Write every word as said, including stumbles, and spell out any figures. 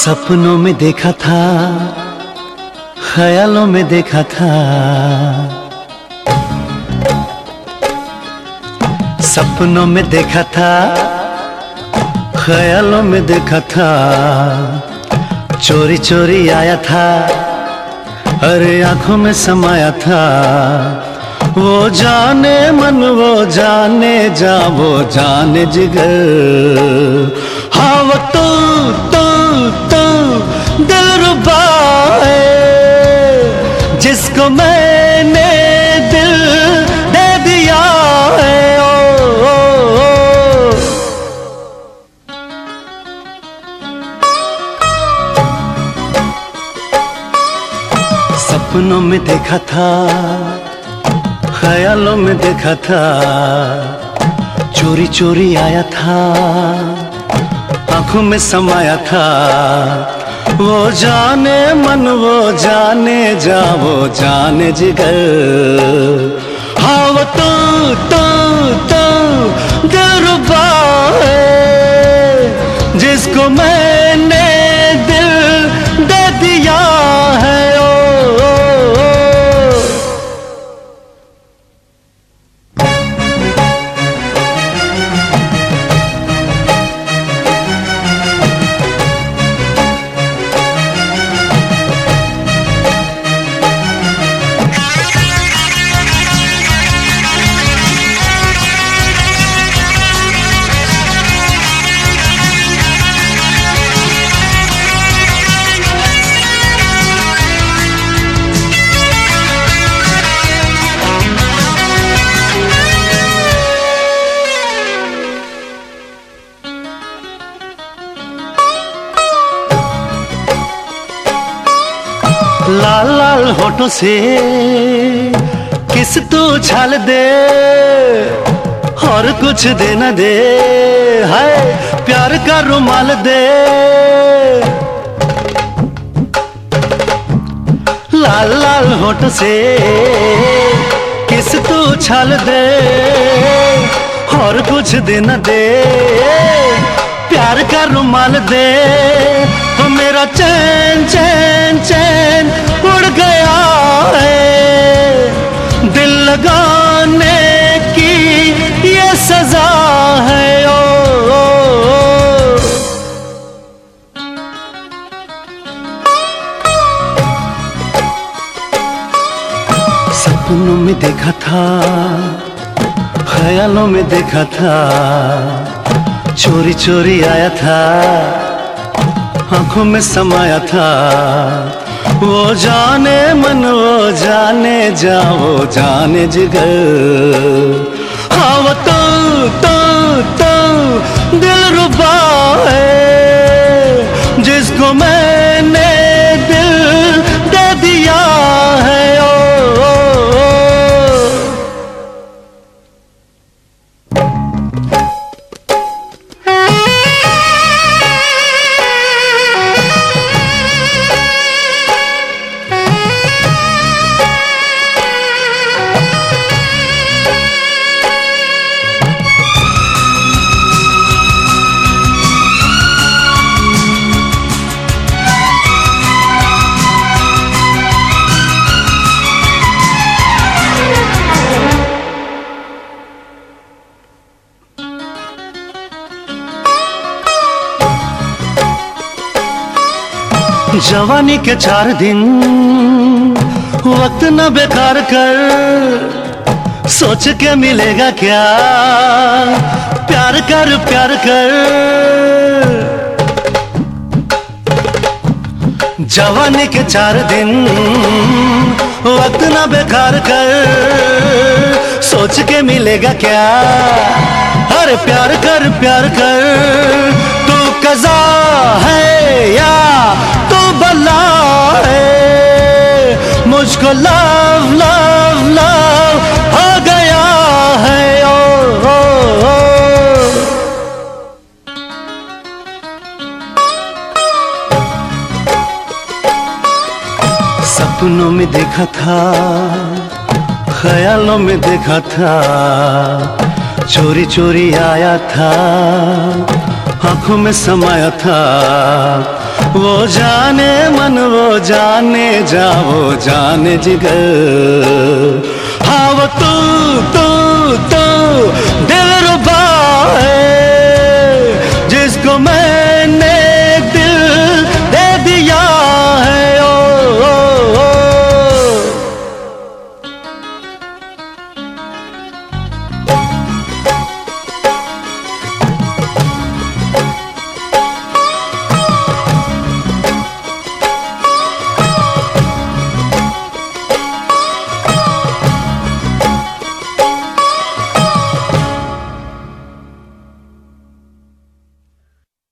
सपनों में देखा था, ख्यालों में देखा था, सपनों में देखा था, ख्यालों में देखा था, चोरी चोरी आया था, अरे आंखों में समाया था। वो जाने मन, वो जाने जा, वो जाने जिगर, हाँ वो तो तो तो दिलरुबा है, जिसको मैंने दिल दे दिया है। ओ, ओ, ओ। सपनों में देखा था, ख्यालों में देखा था, चोरी चोरी आया था, आंखों में समाया था। वो जाने मन, वो जाने जा, वो जाने जिगर, हाँ वो तो तो तो दिलरुबा है, जिसको मैंने दिल दे दिया है। लाल लाल होठों से किस तू छाल दे, और कुछ दे न दे, हाय प्यार का रुमाल दे। लाल लाल होठों से किस तू छाल दे, और कुछ दे न दे, प्यार का रुमाल दे। तो मेरा चैन चैन चैन उड़ गया है, दिल लगाने की ये सजा है। ओ, ओ, ओ। सपनों में देखा था, ख्यालों में देखा था, चोरी चोरी आया था, आंखों में समाया था। वो जाने मन, वो जाने जा, वो जाने जिगर, हाँ वो तो तो तो दिलरुबा है, जिसको मैंने दिल दे दिया है। ओ, ओ, ओ। जवानी के चार दिन वक्त न बेकार कर, सोच के मिलेगा क्या, प्यार कर प्यार कर। जवानी के चार दिन वक्त न बेकार कर, सोच के मिलेगा क्या, अरे प्यार कर प्यार कर। तू कज़ा है या तू बला है, मुझको लव लव लव हो गया है। ओ, ओ, ओ। सपनों में देखा था, ख्यालों में देखा था, चोरी चोरी आया था, आंखों में समाया था। वो जाने मन वो जाने जा वो जाने जिगर। हाँ वो तू तू तू